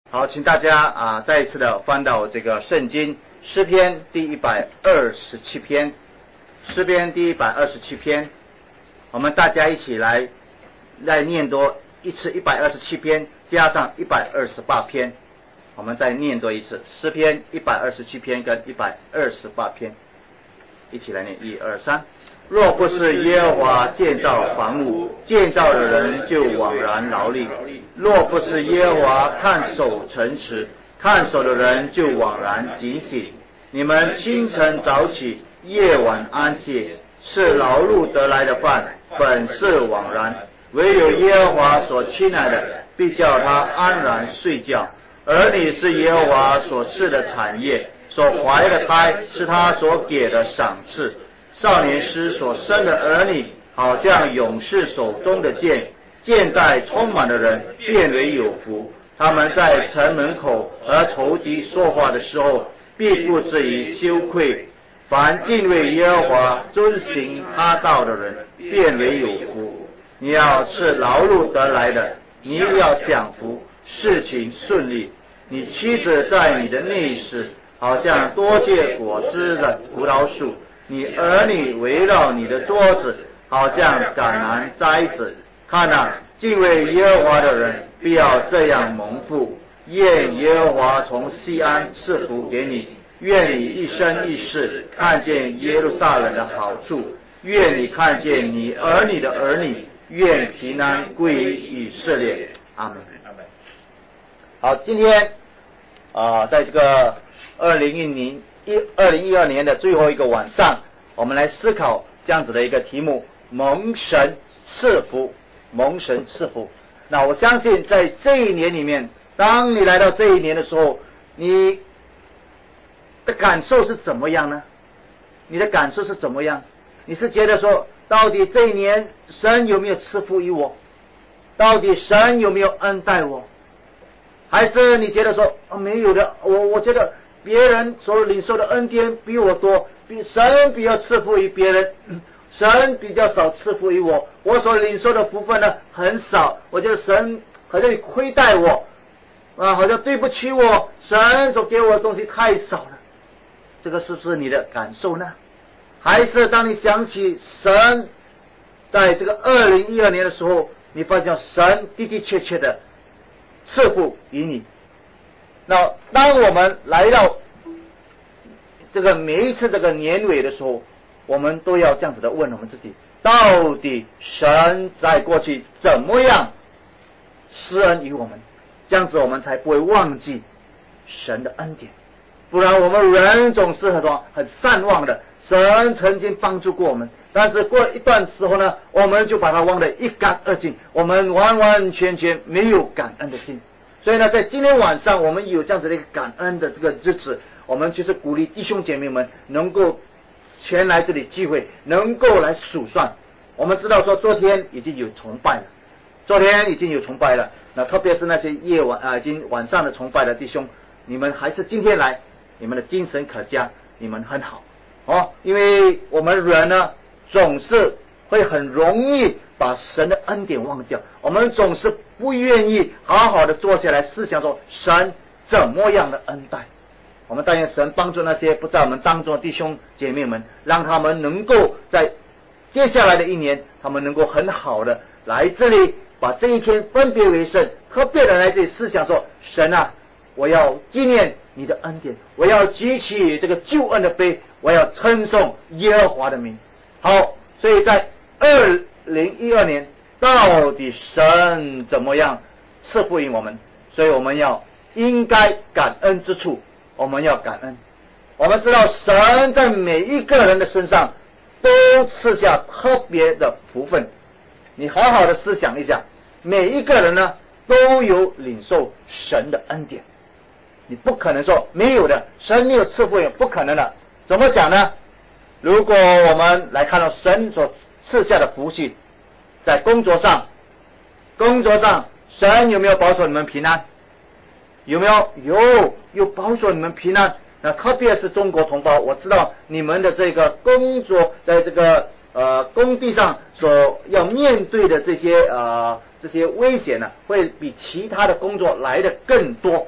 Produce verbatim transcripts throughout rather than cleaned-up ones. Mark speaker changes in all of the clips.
Speaker 1: 好，请大家啊再一次的翻到这个圣经诗篇第一百二十七篇，诗篇第一百二十七篇，我们大家一起来再念多一次一百二十七篇加上一百二十八篇，我们再念多一次诗篇一百二十七篇跟一百二十八篇，一起来念一二三。若不是耶和华建造房屋，建造的人就枉然劳力；若不是耶和华看守城池，看守的人就枉然警醒。你们清晨早起，夜晚安歇，吃劳碌得来的饭，本是枉然；唯有耶和华所亲爱的，必叫他安然睡觉。儿女是耶和华所赐的产业，所怀的胎是他所给的赏赐。少年时所生的儿女，好像勇士手中的剑，剑带充满的人变为有福。他们在城门口和仇敌说话的时候，必不至于羞愧。凡敬畏耶和华、遵行他道的人，变为有福。你要吃劳碌得来的，你要享福，事情顺利。你妻子在你的内室，好像多结果子的葡萄树。你儿女围绕你的桌子，好像橄榄栽子。看哪，敬畏耶和华的人必要这样蒙福。愿耶和华从西安赐福给你，愿你一生一世看见耶路撒冷的好处，愿你看见你儿女的儿女，愿平安归于以色列。阿门。好，今天啊、呃，在这个二零一零一二零一二年的最后一个晚上，我们来思考这样子的一个题目：蒙神赐福，蒙神赐福。那我相信在这一年里面，当你来到这一年的时候，你的感受是怎么样呢？你的感受是怎么样？你是觉得说，到底这一年神有没有赐福于我？到底神有没有恩待我？还是你觉得说，啊，没有的，我我觉得别人所领受的恩典比我多，比神比较赐福于别人，神比较少赐福于我，我所领受的福分呢很少，我觉得神好像亏待我啊，好像对不起我，神所给我的东西太少了。这个是不是你的感受呢？还是当你想起神在这个二零一二年的时候，你发现神的的确确的赐福于你？那当我们来到这个每一次这个年尾的时候，我们都要这样子的问我们自己：到底神在过去怎么样施恩于我们？这样子我们才不会忘记神的恩典。不然我们人总是很多很善忘的，神曾经帮助过我们，但是过一段时候呢，我们就把它忘得一干二净，我们完完全全没有感恩的心。所以呢，在今天晚上我们有这样子的一个感恩的这个日子，我们就是鼓励弟兄姐妹们能够全来这里聚会，能够来数算。我们知道说昨天已经有崇拜了，昨天已经有崇拜了，那特别是那些夜晚啊，已经晚上的崇拜的弟兄，你们还是今天来，你们的精神可嘉，你们很好哦。因为我们人呢，总是会很容易把神的恩典忘掉，我们总是不愿意好好的坐下来思想说神怎么样的恩待。我们但愿神帮助那些不在我们当中的弟兄姐妹们，让他们能够在接下来的一年，他们能够很好的来这里，把这一天分别为圣，特别的来这里思想说，神啊，我要纪念你的恩典，我要举起这个救恩的杯，我要称颂耶和华的名。好，所以在二零一二年，到底神怎么样赐福于我们？所以我们要应该感恩之处，我们要感恩。我们知道神在每一个人的身上都赐下特别的福分。你好好的思想一下，每一个人呢都有领受神的恩典。你不可能说没有的，神没有赐福也不可能的。怎么讲呢？如果我们来看到神所赐下的福气，在工作上，工作上神有没有保守你们平安？有没有？有，有保守你们平安。那特别是中国同胞，我知道你们的这个工作，在这个呃工地上所要面对的这些呃这些危险呢，会比其他的工作来的更多。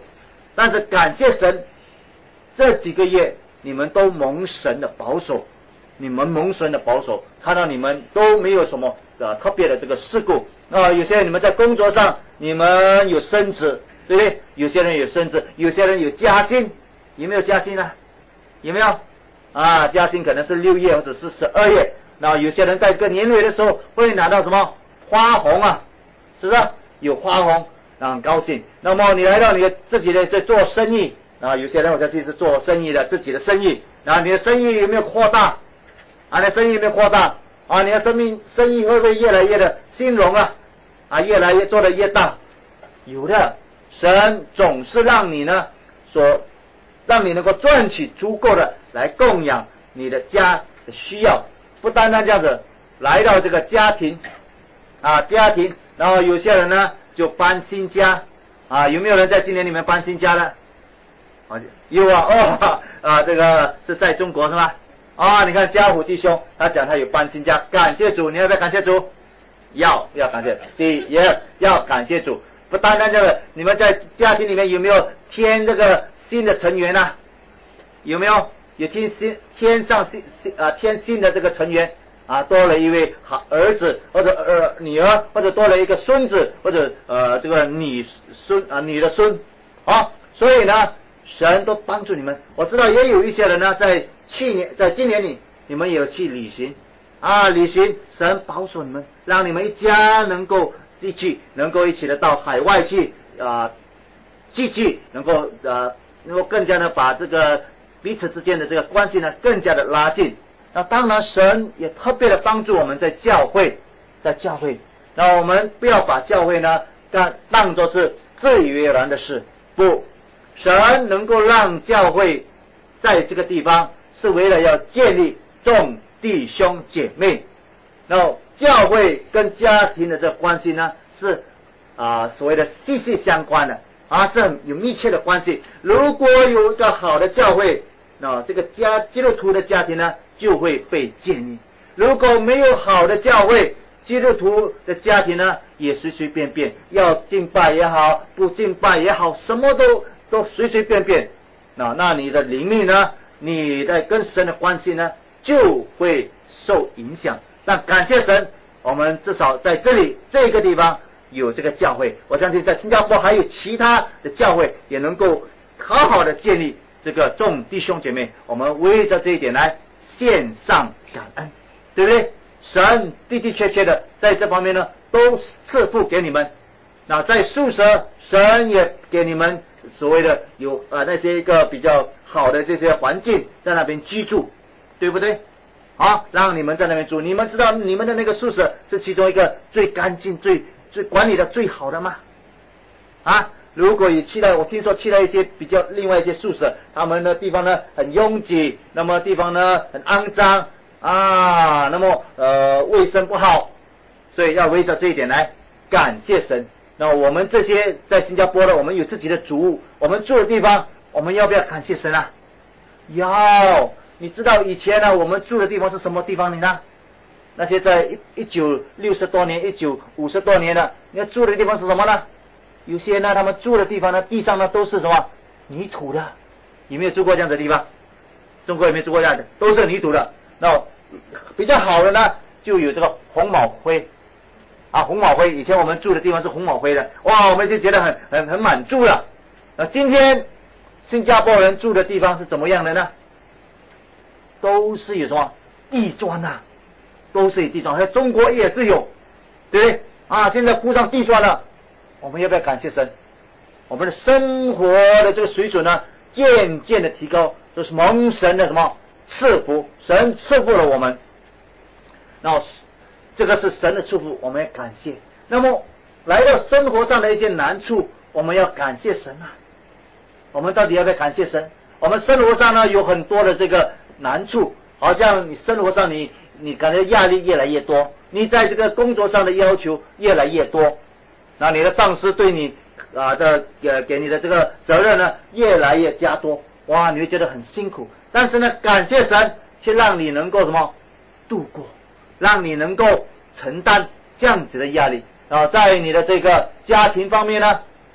Speaker 1: 但是感谢神，这几个月你们都蒙神的保守，你们蒙神的保守，看到你们都没有什么呃特别的这个事故啊。有些人你们在工作上你们有升职，对不对？有些人有升职，有些人有加薪，有没有加薪呢？有没有啊？加薪可能是六月或者是十二月。那有些人在这个年尾的时候会拿到什么花红啊？是不是有花红？那很高兴。那么你来到你的自己的在做生意啊，有些人我相信是做生意的，自己的生意，啊，你的生意有没有扩大？啊，你的生意有没有扩大？啊，你的生命生意会不会越来越的兴隆啊？啊，越来越做的越大？有的，神总是让你呢，所让你能够赚取足够的来供养你的家的需要。不单单这样子，来到这个家庭啊，家庭，然后有些人呢就搬新家啊，有没有人在今年里面搬新家呢？啊，有啊，哦啊，这个是在中国是吗？啊，你看家虎弟兄，他讲他有搬新家，感谢主，你要不要感谢主？要，要感谢，第一也要感谢主。不单单这个，你们在家庭里面有没有添这个新的成员啊？有没有？有添新添上新新啊添新的这个成员啊，多了一位好儿子或者呃女儿，或者多了一个孙子或者呃这个女孙啊女的孙啊，所以呢，神都帮助你们。我知道也有一些人呢，在去年在今年里，你们也有去旅行啊，旅行，神保守你们，让你们一家能够继续能够一起的到海外去啊，继续能够呃能够更加的把这个彼此之间的这个关系呢更加的拉近。那当然神也特别的帮助我们在教会，在教会，那我们不要把教会呢当当作是自以为然的事，不，神能够让教会在这个地方是为了要建立众弟兄姐妹。然后教会跟家庭的这关系呢是啊、呃、所谓的息息相关的啊，是很有密切的关系。如果有一个好的教会，那这个家基督徒的家庭呢就会被建立。如果没有好的教会，基督徒的家庭呢也随随便便，要敬拜也好，不敬拜也好，什么都都随随便便。那那你的灵命呢，你的跟神的关系呢就会受影响。那感谢神，我们至少在这里这个地方有这个教会，我相信在新加坡还有其他的教会也能够好好的建立这个众弟兄姐妹。我们为着这一点来献上感恩，对不对？神的的确确的在这方面呢都赐福给你们。那在宿舍，神也给你们所谓的有呃那些一个比较好的这些环境在那边居住，对不对？好，让你们在那边住。你们知道你们的那个宿舍是其中一个最干净、最最管理的最好的吗？啊，如果你去了，我听说去了一些比较另外一些宿舍，他们的地方呢很拥挤，那么地方呢很肮脏啊，那么呃卫生不好，所以要围着这一点来感谢神。那我们这些在新加坡的，我们有自己的主屋，我们住的地方，我们要不要感谢神啊？要。你知道以前呢，我们住的地方是什么地方呢？那些在一一九六十多年、一九五十多年的，你要住的地方是什么呢？有些呢，他们住的地方呢，地上呢都是什么泥土的。有没有住过这样的地方？中国有没有住过这样的？都是泥土的。那比较好的呢，就有这个红毛灰啊，红毛灰。以前我们住的地方是红毛灰的，哇，我们就觉得很很很满足了。那今天新加坡人住的地方是怎么样的呢？都是有什么地砖呐、啊，都是有地砖，在中国也是有，对不对啊？现在铺上地砖了，我们要不要感谢神？我们的生活的这个水准呢，渐渐的提高，这是蒙神的什么赐福？神赐福了我们，那这个是神的赐福，我们要感谢。那么来到生活上的一些难处，我们要感谢神啊。我们到底要不要感谢神？我们生活上呢有很多的这个难处，好像你生活上你你感觉压力越来越多，你在这个工作上的要求越来越多，那你的上司对你啊的给给你的这个责任呢越来越加多，哇，你会觉得很辛苦。但是呢，感谢神，却让你能够什么度过，让你能够承担这样子的压力啊，在你的这个家庭方面呢，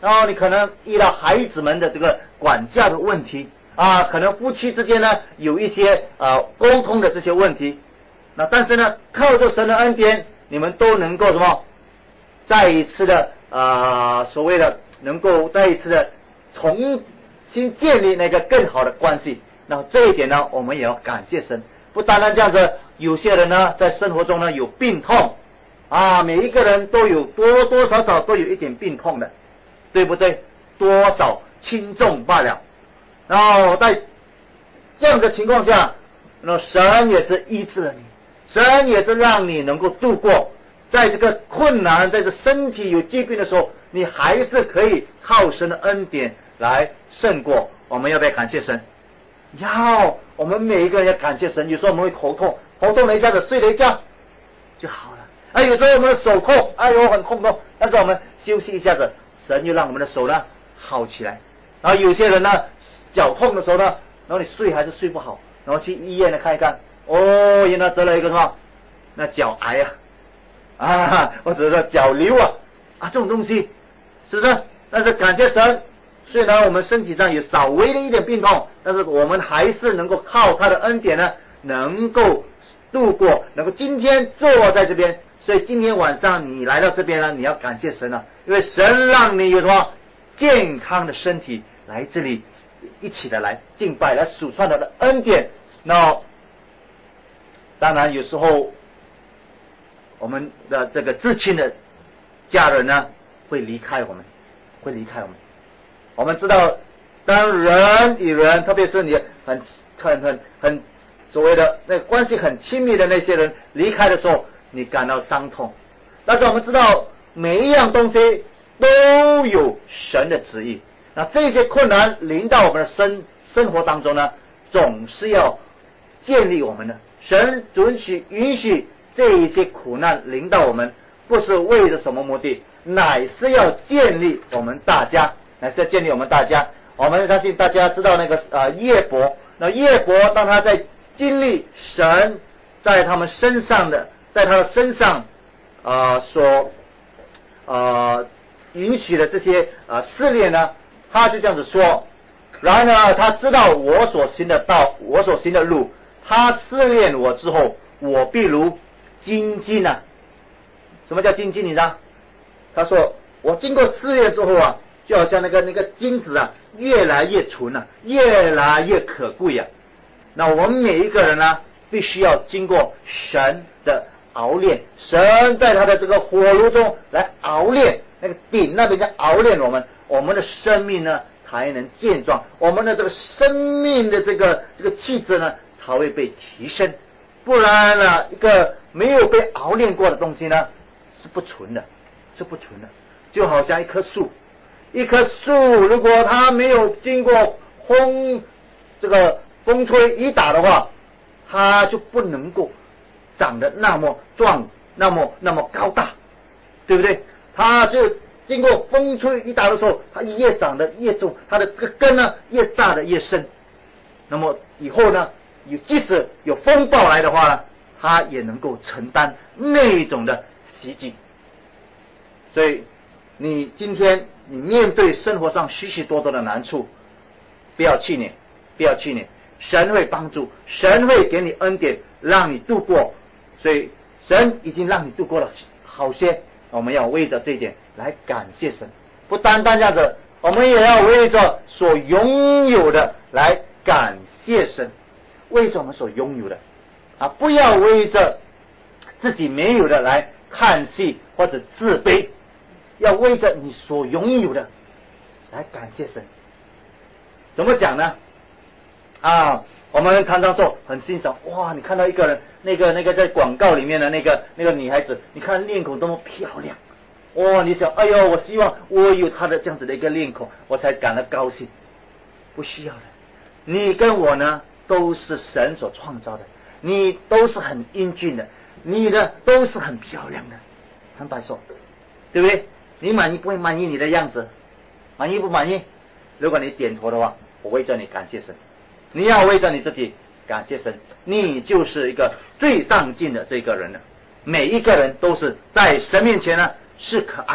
Speaker 1: 然后你可能遇到孩子们的这个管教的问题啊，可能夫妻之间呢有一些呃沟通的这些问题，那但是呢，靠着神的恩典，你们都能够什么，再一次的呃所谓的能够再一次的重新建立那个更好的关系。那这一点呢，我们也要感谢神。不单单这样子，有些人呢在生活中呢有病痛啊，每一个人都有多多少少都有一点病痛的，对不对？多少轻重罢了。然后在这样的情况下，那神也是医治了你，神也是让你能够度过在这个困难，在这身体有疾病的时候，你还是可以靠神的恩典来胜过。我们要不要感谢神？要，我们每一个人要感谢神。有时候我们会头痛，头痛了一下子睡了一觉就好了。啊，有时候我们的手痛，哎呦很痛痛，但是我们休息一下子，神就让我们的手呢好起来。然后有些人呢脚痛的时候呢，然后你睡还是睡不好，然后去医院呢看一看，哦，原来得了一个什么，那脚癌啊，啊，或者说脚瘤啊，啊这种东西，是不是？但是感谢神，虽然我们身体上有稍微的一点病痛，但是我们还是能够靠他的恩典呢，能够度过，能够今天坐在这边。所以今天晚上你来到这边呢，你要感谢神啊，因为神让你有什么健康的身体来这里一起的来敬拜，来数算他的恩典。那当然有时候我们的这个至亲的家人呢会离开我们，会离开我们。我们知道，当人与人，特别是你很很很很所谓的那个关系很亲密的那些人离开的时候，你感到伤痛。但是我们知道，每一样东西都有神的旨意。那这些困难临到我们的生生活当中呢，总是要建立我们的。神允许允许这一些苦难临到我们，不是为了什么目的，乃是要建立我们大家，乃是要建立我们大家。我们相信大家知道那个呃约伯，那约伯当他在经历神在他们身上的，在他的身上啊、呃、所呃允许的这些啊、呃、试炼呢，他就这样子说。然而他知道我所行的道，我所行的路，他试炼我之后，我必如金金啊。什么叫金金？你知道？他说我经过试炼之后啊，就好像那个那个金子啊，越来越纯啊，越来越可贵啊。那我们每一个人呢，必须要经过神的熬炼，神在他的这个火炉中来熬炼，那个鼎那边在熬炼我们，我们的生命呢才能健壮，我们的这个生命的这个这个气质呢才会被提升。不然呢，一个没有被熬炼过的东西呢是不纯的，是不纯的。就好像一棵树，一棵树如果它没有经过风这个风吹雨打的话，它就不能够长得那么壮，那么那么高大，对不对？它就经过风吹雨打的时候，它越长得越重，它的这个根呢越扎得越深。那么以后呢，有即使有风暴来的话呢，它也能够承担那一种的袭击。所以你今天你面对生活上许许多多的难处，不要气馁，不要气馁，神会帮助，神会给你恩典，让你度过。所以神已经让你度过了好些，我们要为着这一点来感谢神。不单单这样子，我们也要为着所拥有的来感谢神。为着我们所拥有的啊，不要为着自己没有的来叹息或者自卑，要为着你所拥有的来感谢神。怎么讲呢？啊，我们常常说很欣赏，哇，你看到一个人，那个那个在广告里面的那个那个女孩子，你看脸孔多么漂亮，哇，你想，哎呦，我希望我有她的这样子的一个脸孔，我才感到高兴。不需要的，你跟我呢都是神所创造的，你都是很英俊的，你的都是很漂亮的。坦白说，对不对？你满意不会满意你的样子？满意不满意？如果你点头的话，我为着你感谢神。你要为着你自己感谢神，你就是一个最上进的这个人了。每一个人都是在神面前呢是可爱的，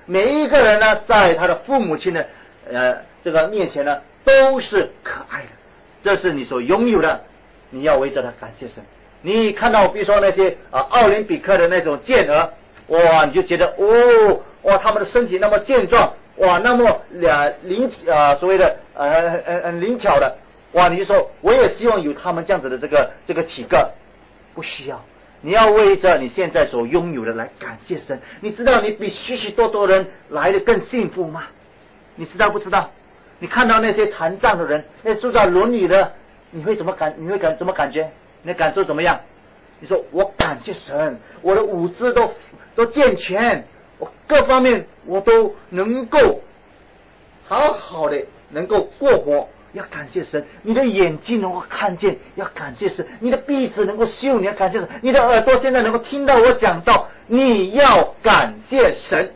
Speaker 1: 每一个人呢，在他的父母亲的呃这个面前呢，都是可爱的。这是你所拥有的，你要为着他感谢神。你看到比如说那些啊奥林匹克的那种健儿，哇，你就觉得哦，哇，他们的身体那么健壮，哇，那么俩灵啊所谓的呃很很灵巧的，哇，你就说我也希望有他们这样子的这个这个体格。不需要，你要为着你现在所拥有的来感谢神。你知道你比许许多多人来的更幸福吗？你知道不知道？你看到那些残障的人，那住在轮椅的，你会怎么感？你会感怎么感觉？你的感受怎么样？你说我感谢神，我的五肢都都健全，我各方面我都能够好好的能够过活。要感谢神，你的眼睛能够看见，要感谢神；你的鼻子能够嗅，你要感谢神；你的耳朵现在能够听到我讲道，你要感谢神。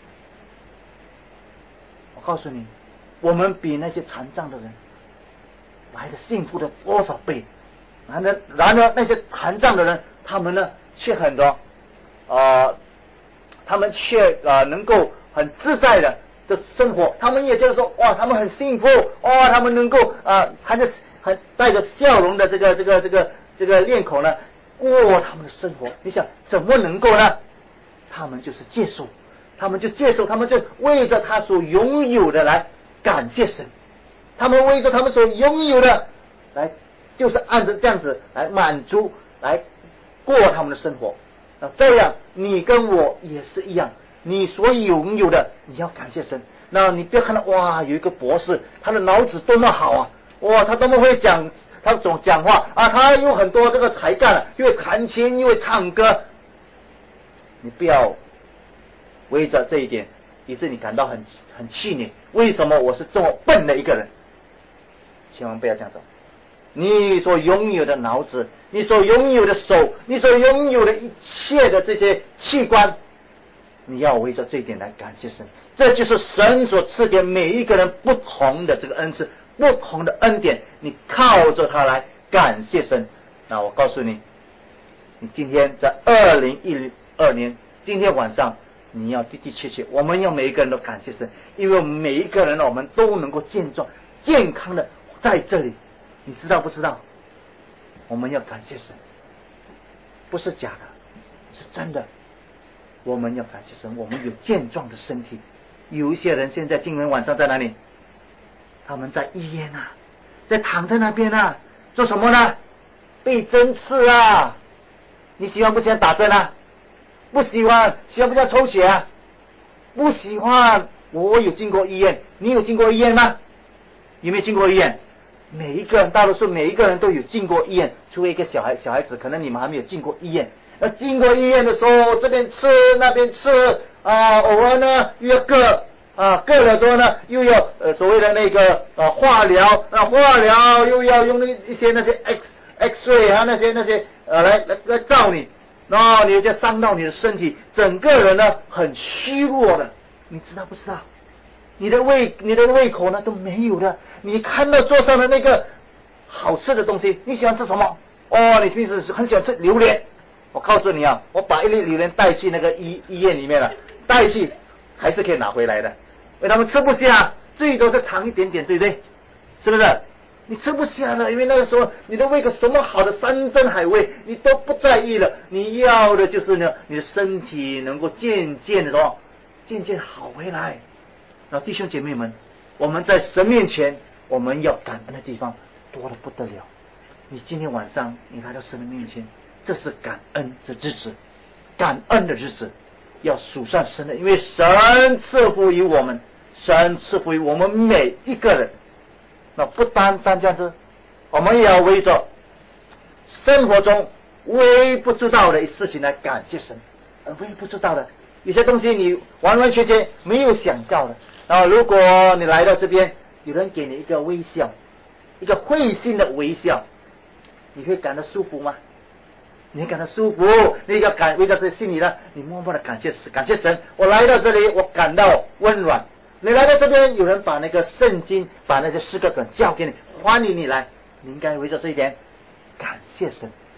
Speaker 1: 我告诉你，我们比那些残障的人来的幸福的多少倍。然而，然而那些残障的人，他们呢却很多，呃，他们却呃能够很自在的。的生活，他们也就是说，哇，他们很幸福，哇，他们能够啊，含着还带着笑容的这个这个这个这个面孔呢，过他们的生活。你想怎么能够呢？他们就是接受，他们就接受，他们就为着他所拥有的来感谢神，他们为着他们所拥有的来，就是按照这样子来满足，来过他们的生活。那这样，你跟我也是一样。你所拥有的，你要感谢神。那你不要看到哇，有一个博士，他的脑子多么好啊，哇，他多么会讲，他总讲话啊，他有很多这个才干，又会弹琴，又会唱歌。你不要为着这一点，以致你感到很很气馁。为什么我是这么笨的一个人？千万不要这样做。你所拥有的脑子，你所拥有的手，你所拥有的一切的这些器官。你要为着这一点来感谢神，这就是神所赐给每一个人不同的这个恩赐，不同的恩典，你靠着它来感谢神。那我告诉你，你今天在二零一二年今天晚上，你要的的确确，我们要每一个人都感谢神，因为我们每一个人呢，我们都能够健壮健康的在这里，你知道不知道？我们要感谢神，不是假的，是真的。我们要感谢神，我们有健壮的身体。有一些人现在今天晚上在哪里？他们在医院啊，在躺在那边啊，做什么呢？被针刺啊！你喜欢不喜欢打针啊？不喜欢，喜欢不喜欢抽血啊？不喜欢。我有进过医院，你有进过医院吗？有没有进过医院？每一个人，大多数每一个人都有进过医院，除了一个小孩，小孩子可能你们还没有进过医院。那经过医院的时候，这边吃那边吃啊，偶尔呢又要割啊，割了之后呢又要呃所谓的那个呃化疗，啊化疗又要用一些那些 X X ray 啊那些那些呃来来来照你，然后你就伤到你的身体，整个人呢很虚弱的，你知道不知道？你的胃你的胃口呢都没有的，你看到桌上的那个好吃的东西，你喜欢吃什么？哦，你平时很喜欢吃榴莲。我告诉你啊，我把一粒榴莲带去那个医医院里面了，带去还是可以拿回来的，因为他们吃不下，最多是尝一点点，对不对？是不是？你吃不下了，因为那个时候你的胃口什么好的山珍海味你都不在意了，你要的就是呢，你的身体能够渐渐的什么，渐渐好回来。那弟兄姐妹们，我们在神面前，我们要感恩的地方多得不得了。你今天晚上你来到神的面前。这是感恩的日子，感恩的日子要数算神的，因为神赐福于我们，神赐福于我们每一个人。那不单单这样子，我们也要为着生活中微不足道的事情来感谢神。微不足道的有些东西你完完全全没有想到的，然后如果你来到这边，有人给你一个微笑，一个会心的微笑，你会感到舒服吗？你感到舒服，你要感为到这心里呢，你默默的感谢感谢神。我来到这里，我感到温暖。你来到这边，有人把那个圣经，把那些诗歌本交给你，欢迎你来，你应该为着这一点感谢神。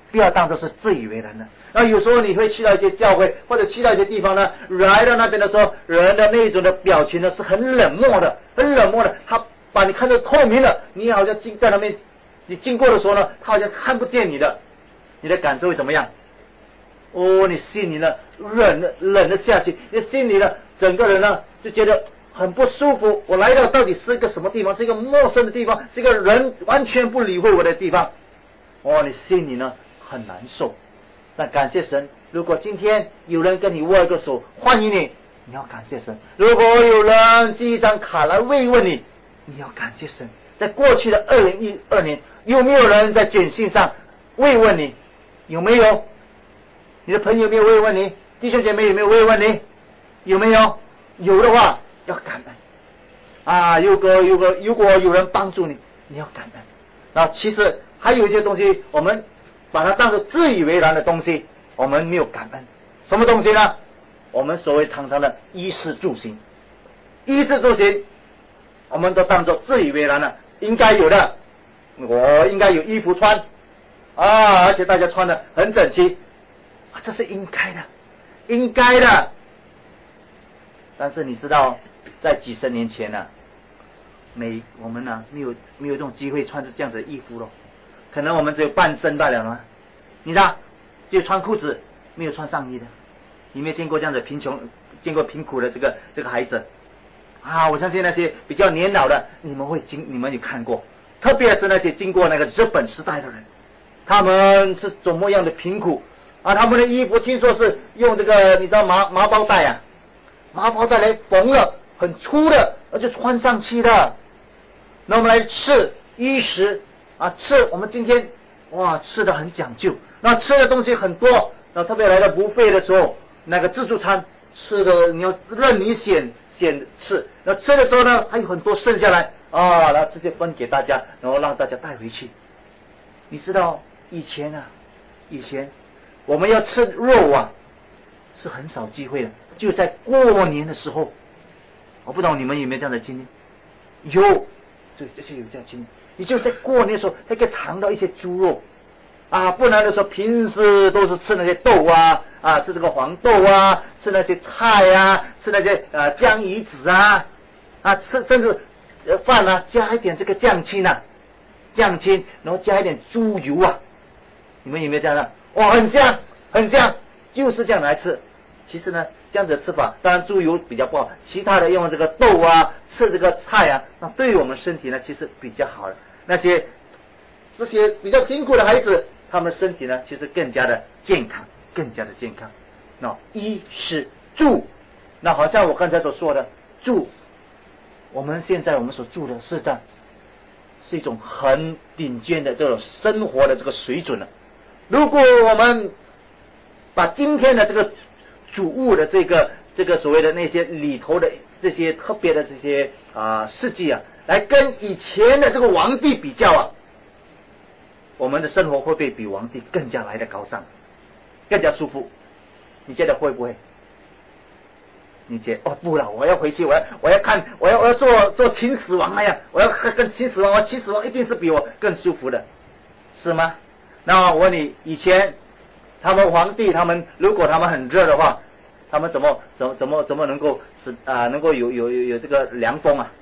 Speaker 1: 不要当作是自以为然的。那有时候你会去到一些教会，或者去到一些地方呢，来到那边的时候，人的那种的表情呢是很冷漠的，很冷漠的，他把你看得透明了，你好像经在那边，你经过的时候呢，他好像看不见你的，你的感受会怎么样？哦，你心里呢忍了忍了下去，你心里呢整个人呢就觉得很不舒服。我来到到底是一个什么地方？是一个陌生的地方，是一个人完全不理会我的地方。哦，你心里呢很难受。那感谢神，如果今天有人跟你握一个手欢迎你，你要感谢神；如果有人寄一张卡来慰问你，你要感谢神。在过去的二零一二年，有没有人在简讯上慰问你？有没有？你的朋友有没有慰问你？弟兄姐妹有没有慰问你？有没有？有的话要感恩啊！如果如果如果有人帮助你，你要感恩。那其实还有一些东西，我们把它当作自以为然的东西，我们没有感恩。什么东西呢？我们所谓常常的衣食住行，衣食住行，我们都当作自以为然的，应该有的。我应该有衣服穿啊，而且大家穿的很整齐，啊，这是应该的，应该的。但是你知道，在几十年前呢、啊，每我们呢没有没有这种机会穿着这样子的衣服咯，可能我们只有半身罢了嘛。你知道，只有穿裤子，没有穿上衣的。你没有见过这样子贫穷、见过贫苦的这个这个孩子啊？我相信那些比较年老的，你们会经你们有看过，特别是那些经过那个日本时代的人，他们是怎么样的贫苦啊？他们的衣服听说是用这个你知道麻麻包带啊，麻包带来缝了，很粗的，而且穿上去的。那我们来吃衣食啊，吃我们今天哇吃的很讲究，那吃的东西很多，那特别来到buffet的时候，那个自助餐吃的你要任你选选吃，那吃的时候呢还有很多剩下来啊，然后直接分给大家，然后让大家带回去。你知道以前啊，以前我们要吃肉啊是很少机会的，就在过年的时候。我不懂你们有没有这样的经历？有，对，这些有这样的经历。你就在过年的时候才可以尝到一些猪肉啊，不然的时候平时都是吃那些豆啊啊，吃这个黄豆啊，吃那些菜啊，吃那些呃江鱼子啊啊，吃甚至呃饭啊加一点这个酱青啊，酱青，然后加一点猪油啊，你们有没有这样的？哇，很香，很香，就是这样来吃。其实呢，这样子的吃法，当然猪油比较不好，其他的用这个豆啊，吃这个菜啊，那对于我们身体呢，其实比较好的。那些这些比较贫苦的孩子，他们的身体呢，其实更加的健康，更加的健康。那衣食住，那好像我刚才所说的住，我们现在我们所住的是这样，是一种很顶尖的这种生活的这个水准了。如果我们把今天的这个主物的这个这个所谓的那些里头的这些特别的这些啊事迹啊，来跟以前的这个皇帝比较啊，我们的生活会不会比皇帝更加来的高尚，更加舒服？你觉得会不会？你觉得哦不了，我要回去，我要我要看，我要我要做做秦始皇那样，我要跟秦始皇，我秦始皇一定是比我更舒服的，是吗？那我问你，以前他们皇帝他们如果他们很热的话，他们怎么怎么怎么怎么能够使啊、呃、能够有有有有这个凉风啊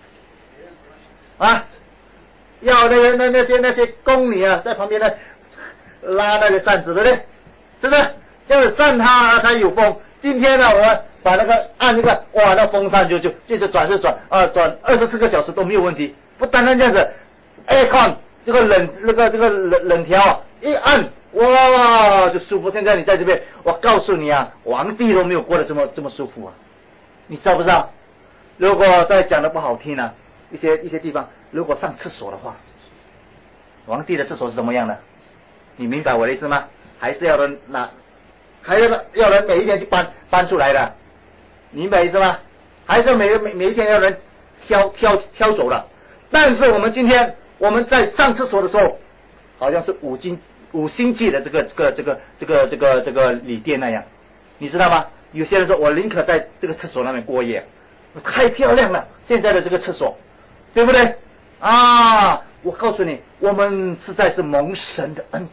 Speaker 1: 啊？要那个那那些那些宫女啊在旁边呢拉那个扇子，对不对？是不是？这样子扇它它有风。今天呢，我把那个按那个哇，那风扇就就就就转是转啊转二十四个小时都没有问题。不单单这样子 ，aircon 这个冷那个这个冷冷调一按。哇，就舒服！现在你在这边，我告诉你啊，皇帝都没有过得这么这么舒服啊！你知道不知道？如果再讲的不好听呢、啊，一些一些地方，如果上厕所的话，皇帝的厕所是怎么样的？你明白我的意思吗？还是要人拿，还要要人每一天去搬搬出来的，你明白意思吗？还是每每每一天要人挑挑挑走的？但是我们今天我们在上厕所的时候，好像是五金。五星级的这个这个这个这个这个这个旅店那样，你知道吗？有些人说我宁可在这个厕所那边过夜，太漂亮了，现在的这个厕所，对不对？啊，我告诉你，我们实在是蒙神的恩典，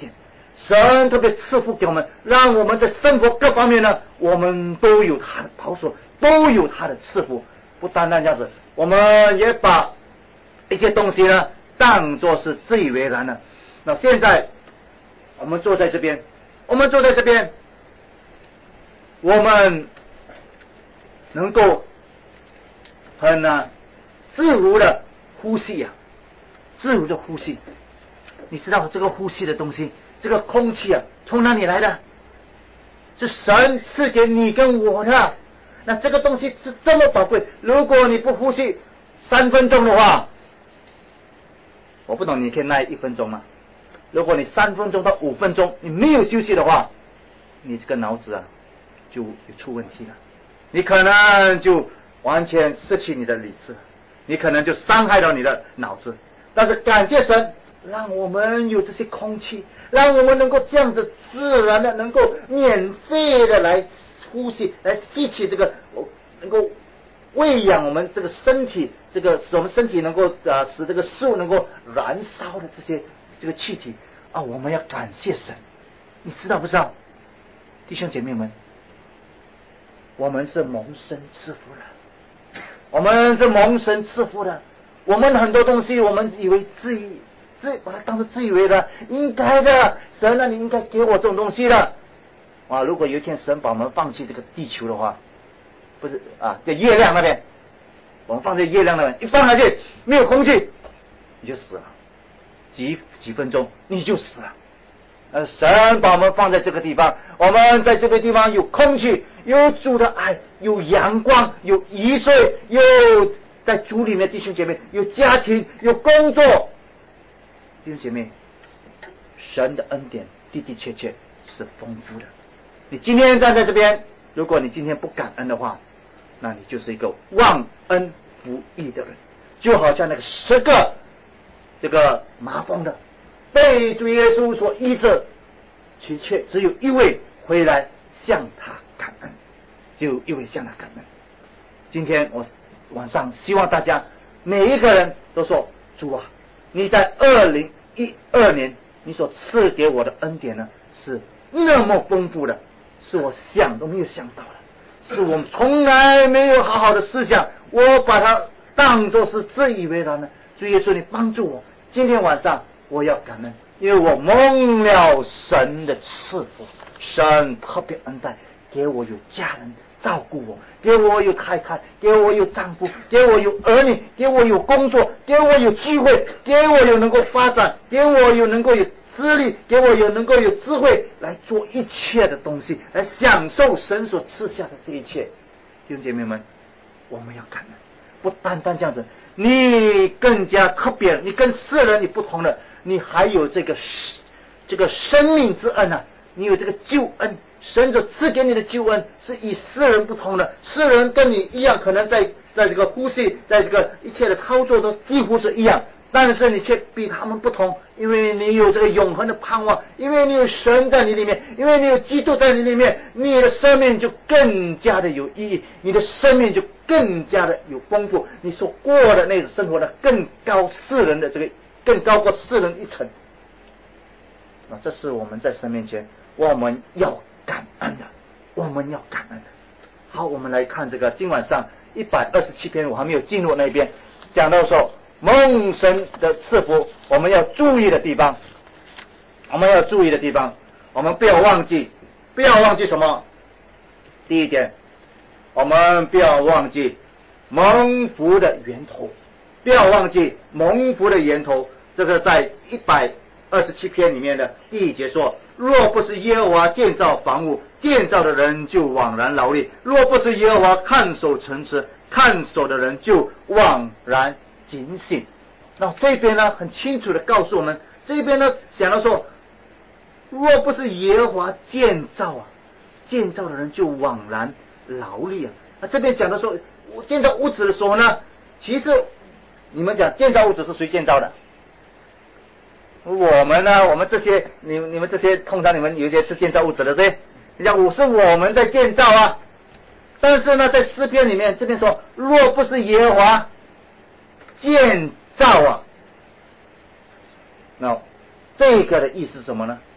Speaker 1: 神特别赐福给我们，让我们在生活各方面呢，我们都有他的保守，都有他的赐福。不单单这样子，我们也把一些东西呢当作是自以为然的。那现在我们坐在这边，我们坐在这边，我们能够很呢自如的呼吸呀、啊，自如的呼吸。你知道这个呼吸的东西，这个空气啊，从哪里来的？是神赐给你跟我的。那这个东西是这么宝贵，如果你不呼吸三分钟的话，我不懂你可以耐一分钟吗？如果你三分钟到五分钟你没有休息的话，你这个脑子啊就有出问题了，你可能就完全失去你的理智，你可能就伤害到你的脑子。但是感谢神，让我们有这些空气，让我们能够这样子自然的能够免费的来呼吸，来吸取这个能够喂养我们这个身体，这个使我们身体能够啊使这个食物能够燃烧的这些这个气体啊，我们要感谢神。你知道不知道，弟兄姐妹们，我们是蒙神赐福的，我们是蒙神赐福的。我们很多东西我们以为自己自把它当作自以为的应该的，神啊你应该给我这种东西的啊！如果有一天神把我们放弃这个地球的话，不是啊，在月亮那边，我们放在月亮那边一放下去没有空气你就死了，几几分钟你就死了。呃，神把我们放在这个地方，我们在这个地方有空气，有主的爱，有阳光，有雨水，有在主里面弟兄姐妹，有家庭，有工作。弟兄姐妹，神的恩典的的确确是丰富的。你今天站在这边，如果你今天不感恩的话，那你就是一个忘恩负义的人，就好像那个十个这个麻风的被主耶稣所医治，其却只有一位回来向他感恩，只有一位向他感恩。今天我晚上希望大家每一个人都说，主啊，你在二零一二年你所赐给我的恩典呢，是那么丰富的，是我想都没有想到的，是我们从来没有好好的思想，我把它当作是自以为然的。主耶稣，你帮助我，今天晚上我要感恩，因为我蒙了神的赐福，神特别恩待，给我有家人照顾我，给我有太太，给我有丈夫，给我有儿女，给我有工作，给我有机会，给我有能够发展，给我有能够有资历，给我有能够有智慧来做一切的东西，来享受神所赐下的这一切。弟兄姐妹们，我们要感恩，不单单这样子，你更加特别，你跟世人你不同了，你还有这个这个生命之恩啊，你有这个救恩，神所赐给你的救恩是与世人不同的。世人跟你一样，可能在在这个呼吸，在这个一切的操作都几乎是一样，但是你却比他们不同，因为你有这个永恒的盼望，因为你有神在你里面，因为你有基督在你里面，你的生命就更加的有意义，你的生命就更加的有丰富，你所过的那种生活呢，更高世人的这个更高过世人一层啊！这是我们在神面前我们要感恩的，我们要感恩的。好，我们来看这个今晚上一百二十七篇，我还没有进入那边，讲到说蒙神的赐福，我们要注意的地方，我们要注意的地方，我们不要忘记，不要忘记什么？第一点，我们不要忘记蒙福的源头，不要忘记蒙福的源头。这个在一百二十七篇里面的第一节说，若不是耶和华建造房屋，建造的人就枉然劳力；若不是耶和华看守城池，看守的人就枉然警醒。那这边呢很清楚的告诉我们，这边呢讲到说，若不是耶和华建造啊，建造的人就枉然劳力啊。那这边讲的说，建造屋子的时候呢，其实你们讲建造屋子是谁建造的？我们呢，我们这些你你们这些通常你们有一些是建造屋子的，对不对？你讲我是我们在建造啊，但是呢，在诗篇里面这边说，若不是耶和华建造啊，那这个的意思是什么呢？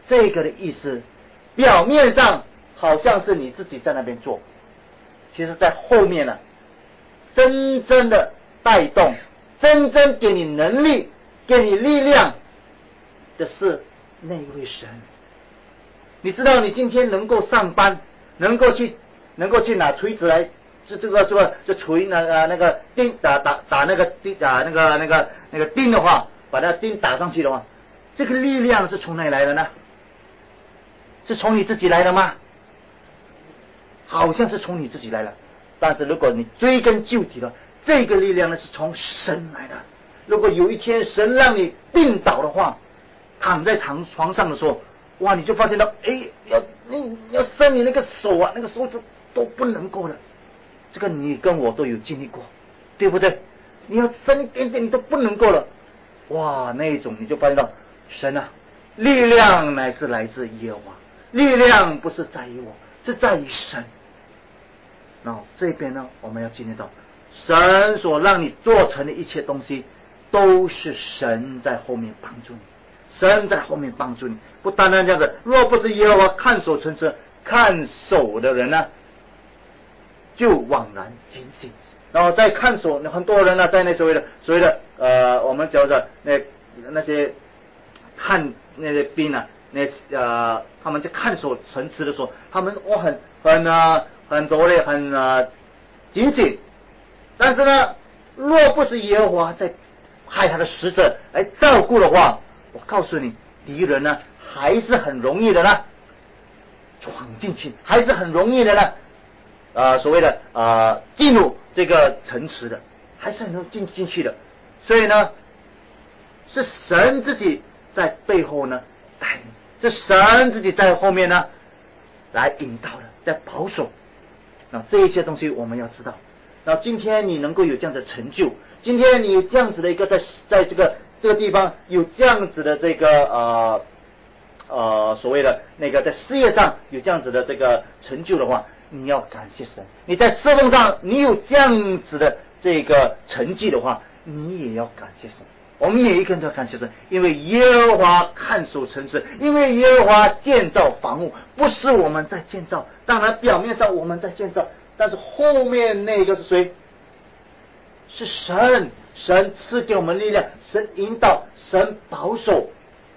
Speaker 1: 这个的意思，表面上好像是你自己在那边做，其实在后面呢、啊，真正的带动，真正给你能力、给你力量的是那一位神。你知道，你今天能够上班，能够去，能够去拿锤子来，这这个这个这锤那个那个钉打打打那个钉打那个那个那个钉的话，把那钉打上去的话，这个力量是从哪里来的呢？是从你自己来的吗？好像是从你自己来的，但是如果你追根究底的，这个力量呢是从神来的。如果有一天神让你病倒的话，躺在床床上的时候，哇，你就发现到，哎，要你要伸你那个手啊，那个手指都不能够了。这个你跟我都有经历过，对不对？你要伸一点点，你都不能够了。哇，那一种你就发现到，神啊，力量乃是来自耶和华，力量不是在于我，是在于神。然后这边呢，我们要经历到，神所让你做成的一切东西，都是神在后面帮助你，神在后面帮助你。不单单这样子，若不是耶和华看守城池，看守的人呢，就枉然警醒。然后在看守，很多人呢，在那所谓的所谓的呃，我们叫做那那些看那些兵啊，那呃，他们在看守城池的时候，他们我很很啊。很多的很呃警醒，但是呢，若不是耶和华在派他的使者来照顾的话，我告诉你，敌人呢还是很容易的呢闯进去，还是很容易的呢，呃所谓的呃进入这个城池的，还是很容易进进去的。所以呢，是神自己在背后呢带领，是神自己在后面呢来引导的，在保守。那这一些东西我们要知道。那今天你能够有这样的成就，今天你有这样子的一个在在这个这个地方有这样子的这个呃呃所谓的那个在事业上有这样子的这个成就的话，你要感谢神。你在侍奉上你有这样子的这个成绩的话，你也要感谢神。我们每一个人都要感谢神，因为耶和华看守城池，因为耶和华建造房屋，不是我们在建造，当然表面上我们在建造，但是后面那个是谁？是神，神赐给我们力量，神引导，神保守。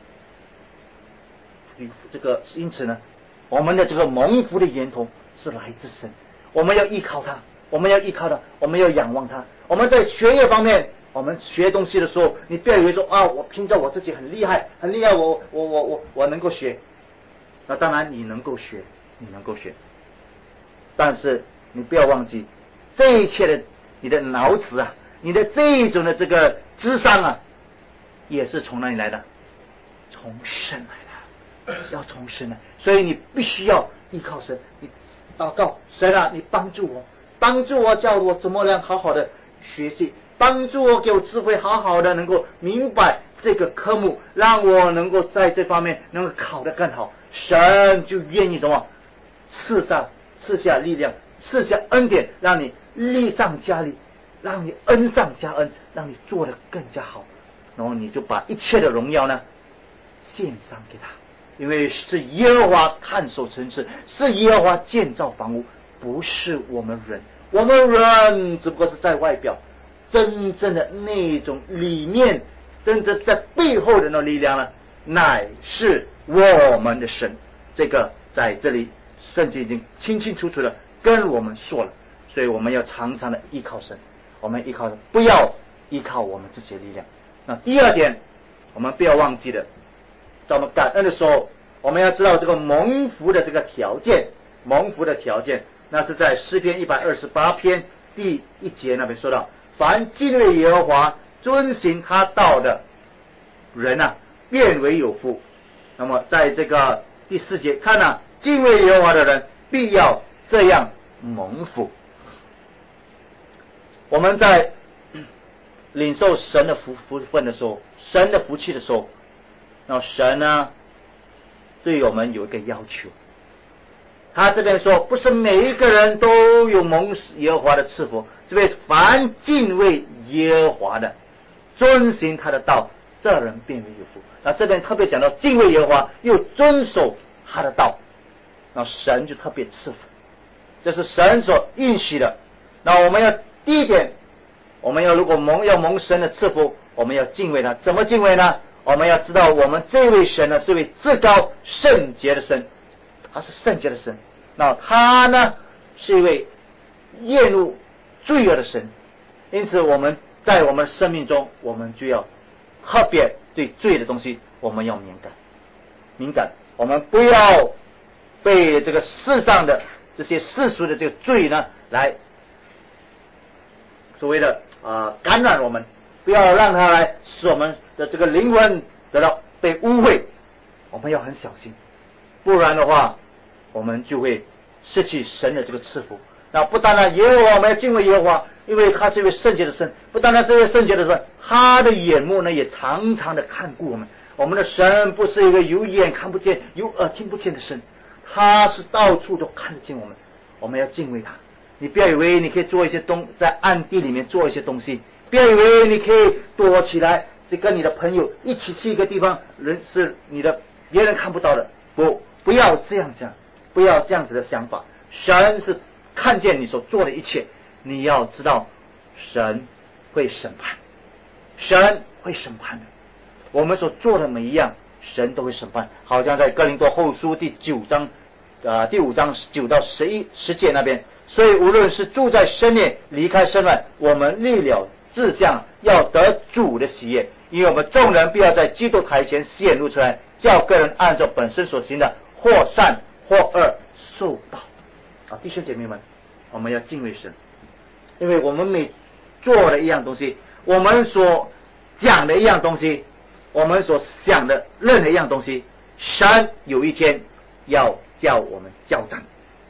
Speaker 1: 这个因此呢，我们的这个蒙福的源头是来自神，我们要依靠他，我们要依靠他，我们要仰望他。我们在学业方面，我们学东西的时候，你不要以为说啊，我凭着我自己很厉害，很厉害，我我我我我能够学。那当然你能够学，你能够学，但是你不要忘记，这一切的你的脑子啊，你的这一种的这个智商啊，也是从哪里来的？从神来的，要从神来。所以你必须要依靠神，你祷告神啊，你帮助我，帮助我，叫我怎么样好好的学习，帮助我，给我智慧，好好的能够明白这个科目，让我能够在这方面能够考得更好。神就愿意什么？赐下赐下力量，赐下恩典，让你力上加力，让你恩上加恩，让你做得更加好。然后你就把一切的荣耀呢献上给他，因为是耶和华看守城池，是耶和华建造房屋，不是我们人。我们人只不过是在外表，真正的那种里面，真正在背后的那力量呢，乃是我们的神。这个在这里圣经已经清清楚楚的跟我们说了，所以我们要常常的依靠神，我们依靠神，不要依靠我们自己的力量。那第二点，我们不要忘记的，在我们感恩的时候，我们要知道这个蒙福的这个条件，蒙福的条件，那是在诗篇一百二十八篇第一节那边说到，凡敬畏耶和华、遵行他道的人啊，便为有福。那么在这个第四节看啊，敬畏耶和华的人必要这样蒙福。我们在领受神的福福分的时候，神的福气的时候，那神呢对我们有一个要求。他这边说，不是每一个人都有蒙耶和华的赐福，这边凡敬畏耶和华的，遵行他的道， 这人变为有福。那这边特别讲到敬畏耶和华，又遵守他的道，那神就特别赐福，这是神所应许的。那我们要第一点，我们要如果蒙要蒙神的赐福，我们要敬畏他。怎么敬畏呢？我们要知道我们这位神呢是位至高圣洁的神，他是圣洁的神。那他呢是一位厌恶罪恶的神，因此我们在我们生命中，我们就要特别对罪的东西我们要敏感敏感，我们不要被这个世上的这些世俗的这个罪呢来所谓的呃感染我们，不要让它来使我们的这个灵魂得到被污秽，我们要很小心，不然的话我们就会失去神的这个赐福。那不单单耶和华，我们要敬畏耶和华，因为他是一位圣洁的神，不单单是一位圣洁的神，他的眼目呢也常常的看顾我们。我们的神不是一个有眼看不见有耳听不见的神，他是到处都看得见我们，我们要敬畏他。你不要以为你可以做一些东在暗地里面做一些东西，不要以为你可以躲起来就跟你的朋友一起去一个地方，人是你的别人看不到的，不不要这样讲，不要这样子的想法。神是看见你所做的一切，你要知道神会审判，神会审判的，我们所做的每一样神都会审判。好像在哥林多后书第九章呃第五章九到十一十节那边，所以无论是住在深内离开深外，我们立了志向，要得主的喜悦，因为我们众人必要在基督台前显露出来，叫个人按照本身所行的或善或恶受报。啊，弟兄姐妹们，我们要敬畏神，因为我们每做的一样东西，我们所讲的一样东西，我们所想的任何一样东西，神有一天要叫我们交账。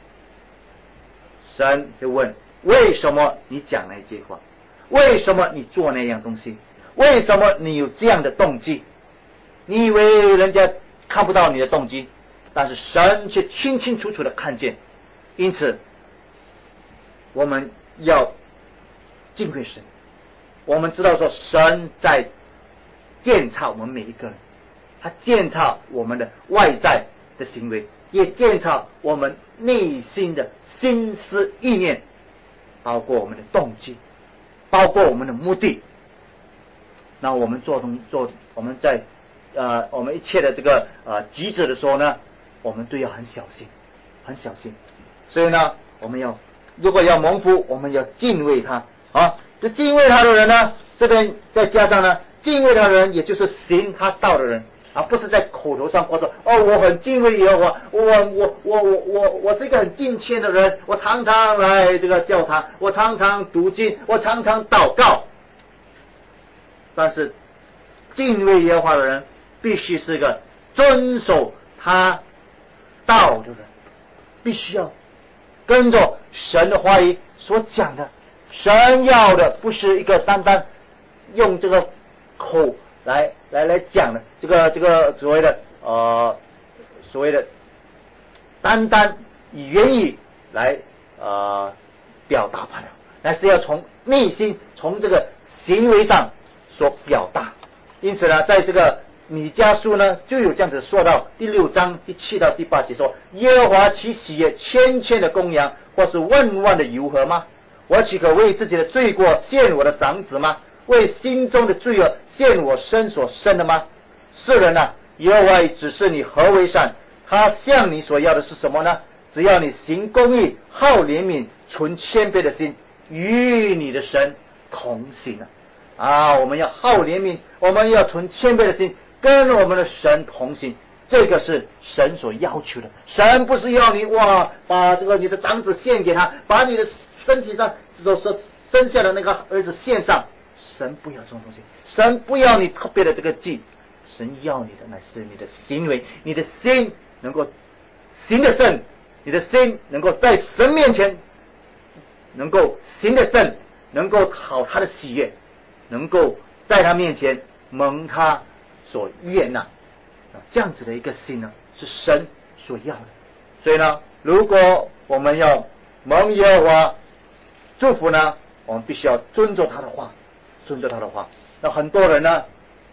Speaker 1: 神就问：为什么你讲那句话？为什么你做那样东西？为什么你有这样的动机？你以为人家看不到你的动机，但是神却清清楚楚的看见。因此我们要敬畏神，我们知道说神在监察我们每一个人，他监察我们的外在的行为，也监察我们内心的心思意念，包括我们的动机，包括我们的目的。那我们做东做我们在呃我们一切的这个呃举止的时候呢，我们都要很小心很小心。所以呢，我们要如果要蒙福，我们要敬畏他啊。这敬畏他的人呢，这边再加上呢，敬畏他的人也就是行他道的人，而不是在口头上或者哦我很敬畏耶和华，我我我我我我是一个很敬虔的人，我常常来这个教堂，我常常读经，我常常祷告。但是敬畏耶和华的人必须是个遵守他道的人，必须要跟着神的话语所讲的。神要的不是一个单单用这个口来来来讲的，这个这个所谓的呃所谓的单单以言语来呃表达罢了，但是要从内心从这个行为上所表达。因此呢，在这个米迦书呢就有这样子说到第六章第七到第八节说：耶和华岂喜悦千千的公羊，或是万万的油和吗？我岂可为自己的罪过献我的长子吗？为心中的罪恶献我身所生的吗？世人啊，耶和华指示你何为善，他向你所要的是什么呢？只要你行公义，好怜悯，存谦卑的心，与你的神同行啊！啊，我们要好怜悯，我们要存谦卑的心，跟我们的神同行，这个是神所要求的。神不是要你哇，把这个你的长子献给他，把你的身体上所所生下的那个儿子献上，神不要这种东西，神不要你特别的这个祭，神要你的乃是你的行为，你的心能够行得正，你的心能够在神面前能够行得正，能够讨他的喜悦，能够在他面前蒙他所悦纳，这样子的一个心呢，是神所要的。所以呢，如果我们要蒙耶和华祝福呢，我们必须要遵守他的话，遵守他的话。那很多人呢，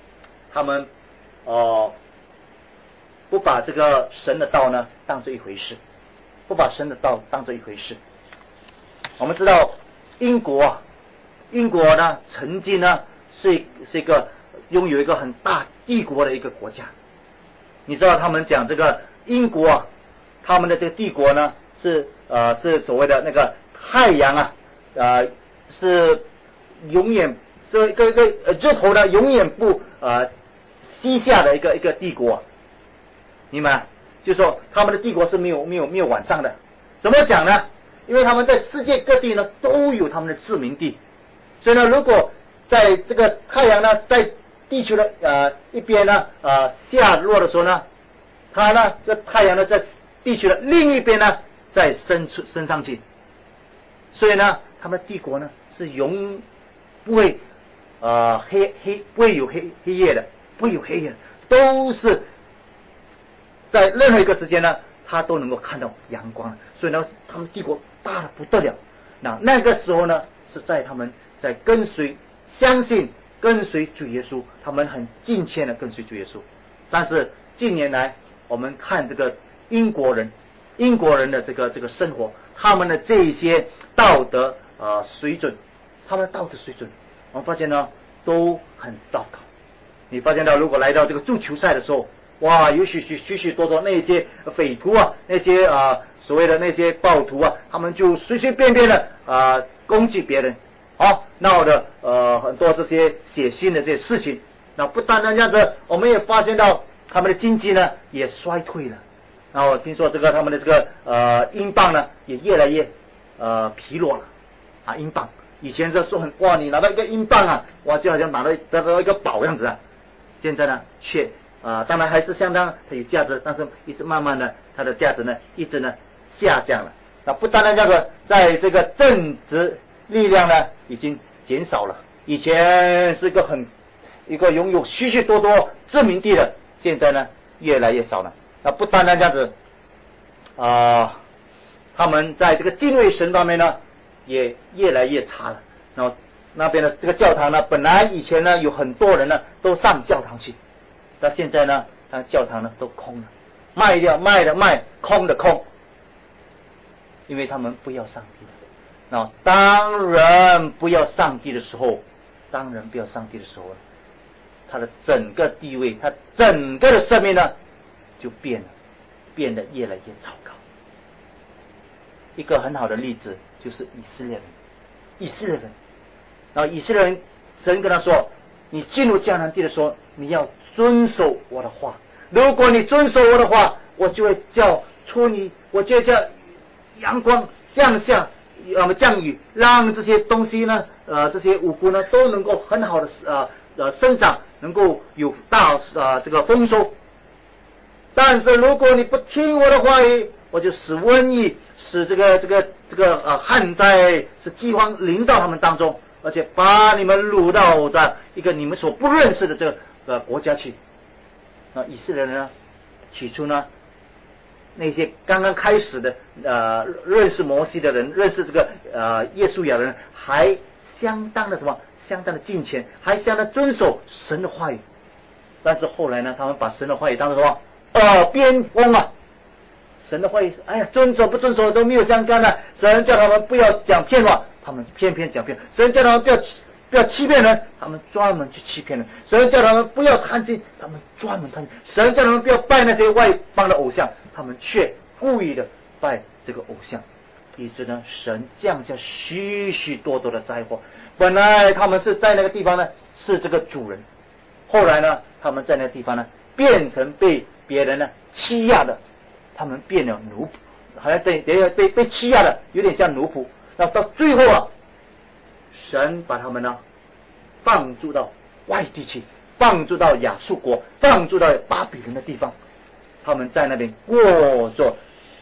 Speaker 1: 他们哦、呃、不把这个神的道呢当作一回事，不把神的道当作一回事。我们知道英国啊，英国呢曾经呢是是一个拥有一个很大帝国的一个国家。你知道他们讲这个英国啊，他们的这个帝国呢是呃是所谓的那个太阳啊呃是永远是一个一个日头呢永远不呃西下的一个一个帝国、啊，明白？就是说他们的帝国是没有没有没有晚上的。怎么讲呢？因为他们在世界各地呢都有他们的殖民地，所以呢，如果在这个太阳呢在地球的呃一边呢呃下落的时候呢，它呢这太阳呢在地球的另一边呢再升出升上去，所以呢，他们的帝国呢是永不会呃黑黑不会有黑黑夜的，不会有黑夜的，都是在任何一个时间呢，他都能够看到阳光，所以呢，他们帝国大的不得了。那那个时候呢，是在他们在跟随、相信、跟随主耶稣，他们很敬虔的跟随主耶稣。但是近年来，我们看这个英国人，英国人的这个这个生活，他们的这一些道德呃水准，他们的道德水准，我们发现呢都很糟糕。你发现到，如果来到这个足球赛的时候，哇，有许许许许多多那些匪徒啊，那些啊、呃、所谓的那些暴徒啊，他们就随随便便的啊、呃、攻击别人，好闹的呃很多这些血腥的这些事情。那不单单这样子，我们也发现到他们的经济呢也衰退了。然后听说这个他们的这个呃英镑呢也越来越呃疲弱了啊，英镑以前这说很哇，你拿到一个英镑啊，哇就好像拿到得到一个宝样子啊，现在呢却啊、呃，当然还是相当有价值，但是一直慢慢的它的价值呢一直呢下降了。那不单单这个，在这个政治力量呢已经减少了，以前是一个很一个拥有许许多多殖民地的，现在呢越来越少了。那不单单这样子啊、呃，他们在这个敬畏神方面呢也越来越差了。然后那边的这个教堂呢，本来以前呢有很多人呢都上教堂去，那现在呢，他教堂呢都空了，卖掉卖的卖，空的空，因为他们不要上帝了。那当人不要上帝的时候，当人不要上帝的时候，他的整个地位，他整个的生命呢就变了，变得越来越糟糕。一个很好的例子就是以色列人，以色列人，然后以色列人，神跟他说：“你进入迦南地的时候，你要遵守我的话。如果你遵守我的话，我就会叫出你，我就会叫阳光降下，呃降雨，让这些东西呢，呃这些五谷呢都能够很好的呃呃生长，能够有大呃这个丰收。但是如果你不听我的话语，我就使瘟疫，使这个这个这个呃旱灾，使饥荒临到他们当中，而且把你们掳到在一个你们所不认识的这个呃国家去。”那以色列人呢，起初呢，那些刚刚开始的呃认识摩西的人，认识这个呃耶稣亚的人，还相当的什么，相当的敬虔，还相当遵守神的话语。但是后来呢，他们把神的话语当作什么耳边风啊，神的话语，哎呀，遵守不遵守都没有相干的。神叫他们不要讲骗话，他们偏偏讲骗；神叫他们不要不要欺骗人，他们专门去欺骗人；神叫他们不要贪心，他们专门贪心；神叫他们不要拜那些外邦的偶像，他们却故意的拜这个偶像。以致呢，神降下许许多多的灾祸。本来他们是在那个地方呢，是这个主人，后来呢，他们在那个地方呢，变成被别人呢欺压的。他们变了奴仆，好像被被被被欺压的，有点像奴仆。那到最后啊，神把他们呢放逐到外地去，放逐到亚述国，放逐到巴比伦的地方。他们在那边过着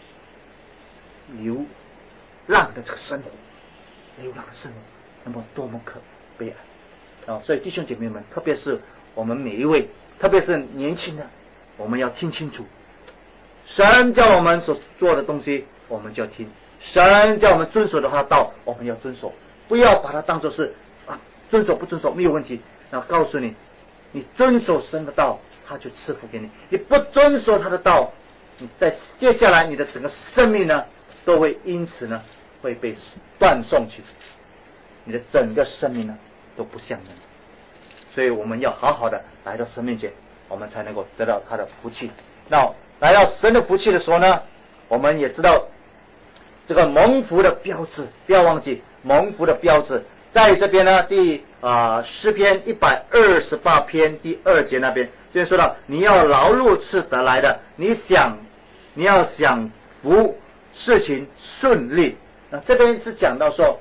Speaker 1: 流浪的这个生活，流浪的生活，那么多么可悲哀啊！所以弟兄姐妹们，特别是我们每一位，特别是年轻的，我们要听清楚。神叫我们所做的东西，我们就要听；神叫我们遵守的话道，我们要遵守，不要把它当作是啊遵守不遵守没有问题。那告诉你， 你遵守神的道，他就赐福给你；你不遵守他的道，你在接下来你的整个生命呢，都会因此呢会被断送去，你的整个生命呢都不像人。所以我们要好好的来到神面前，我们才能够得到他的福气。那来到神的福气的时候呢，我们也知道这个蒙福的标志，不要忘记蒙福的标志，在这边呢，第啊诗篇一百二十八篇第二节那边，就说到你要劳碌是得来的，你想你要享福，事情顺利。那这边是讲到说，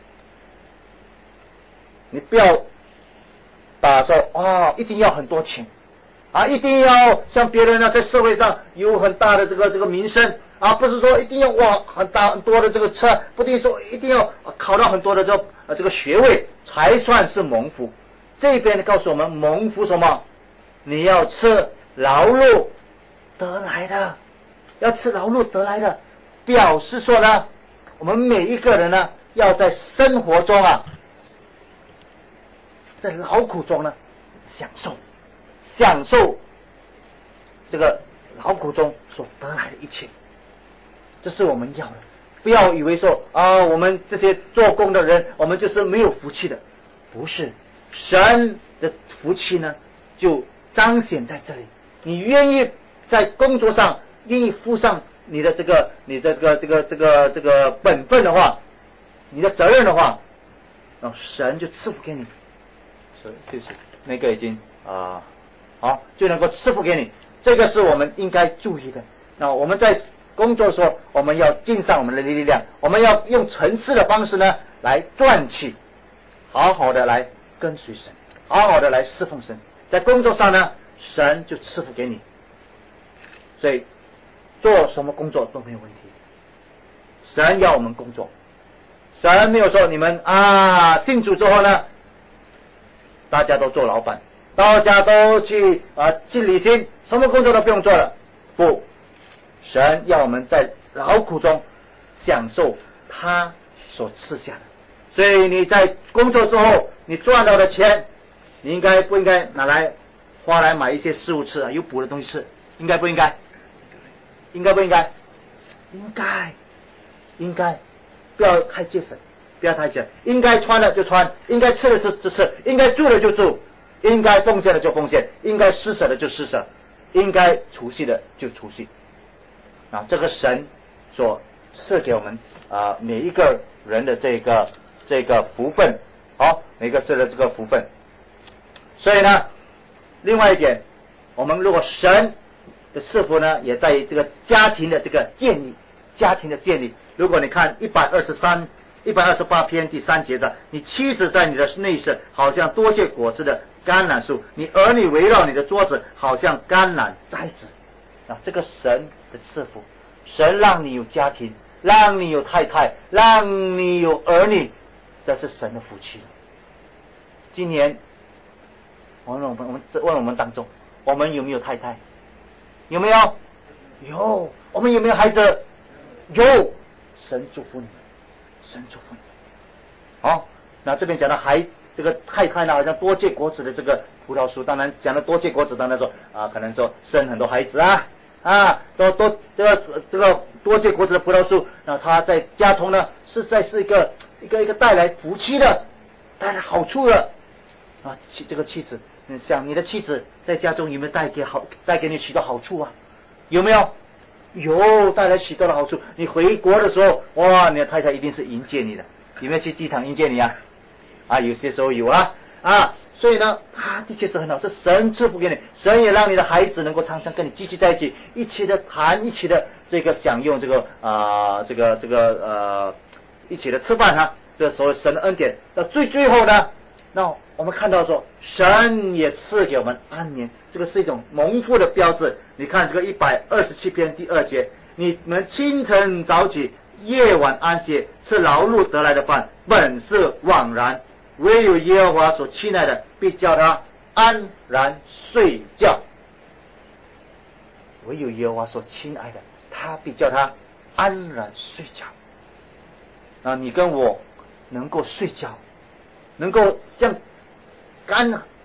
Speaker 1: 你不要打说哦，一定要很多钱啊，一定要像别人呢在社会上有很大的这个这个名声啊，不是说一定要哇很大很多的这个车，不一定说一定要考到很多的这个、呃、这个学位才算是蒙福。这边告诉我们蒙福什么？你要吃劳碌得来的，要吃劳碌得来的，表示说呢，我们每一个人呢要在生活中啊，在劳苦中呢享受享受这个劳苦中所得来的一切，这是我们要的。不要以为说啊，我们这些做工的人，我们就是没有福气的，不是。神的福气呢，就彰显在这里。你愿意在工作上愿意负上你的这个你的这个这个这个这个本分的话，你的责任的话，那神就赐福给你。所以就是那个已经啊、呃、好就能够赐福给你，这个是我们应该注意的。那我们在工作的时候，我们要尽上我们的力量，我们要用诚实的方式呢来赚取，好好的来跟随神，好好的来侍奉神。在工作上呢，神就赐福给你。所以做什么工作都没有问题，神要我们工作，神没有说你们啊信主之后呢，大家都做老板，大家都去啊尽礼薪，什么工作都不用做了。不，神要我们在劳苦中享受他所赐下的。所以你在工作之后，你赚到的钱，你应该不应该拿来花来买一些食物吃啊，有补的东西吃？应该不应该？应该不应该？应该，应该，不要太节省，不要太节省。应该穿的就穿，应该吃的就就吃，应该住的就住，应该奉献的就奉献，应该施舍的就施舍，应该除息的就除息。啊，这个神所赐给我们啊每一个人的这个这个福分，好，每个赐的这个福分。所以呢，另外一点，我们如果神的赐福呢，也在于这个家庭的这个建立，家庭的建立。如果你看一百二十三、一百二十八篇第三节的，你妻子在你的内室，好像多结果子的橄榄树；你儿女围绕你的桌子，好像橄榄栽子。啊，这个神的赐福，神让你有家庭，让你有太太，让你有儿女，这是神的福气。今年，我们我们我们问我们当中，我们有没有太太？有没有？有。我们有没有孩子？有。神祝福你们，神祝福你们。好，那这边讲到孩这个太太呢，好像多结果子的这个葡萄树。当然讲到多结果子，当然说啊，可能说生很多孩子啊啊，多多这个这个多结果子的葡萄树，那它在家中呢，是在是一个一个一个带来福气的，带来好处的啊。妻这个妻子，你想你的妻子在家中有没有带给好带给你许多好处啊？有没有？有，带来许多的好处。你回国的时候，哇，你的太太一定是迎接你的。有没有去机场迎接你啊？啊，有些时候有啊啊。所以呢，他的确是很好，是神祝福给你，神也让你的孩子能够常常跟你继续在一起，一起的谈，一起的这个享用这个啊、呃，这个这个呃，一起的吃饭哈、啊。这所谓神的恩典。那最最后呢，那我们看到说，神也赐给我们安眠，这个是一种蒙福的标志。你看这个一百二十七篇第二节，你们清晨早起，夜晚安歇，吃劳碌得来的饭，本是枉然；唯有耶和华所亲爱的，必叫他安然睡觉。唯有耶和华所亲爱的，他必叫他安然睡觉。啊，你跟我能够睡觉，能够这样安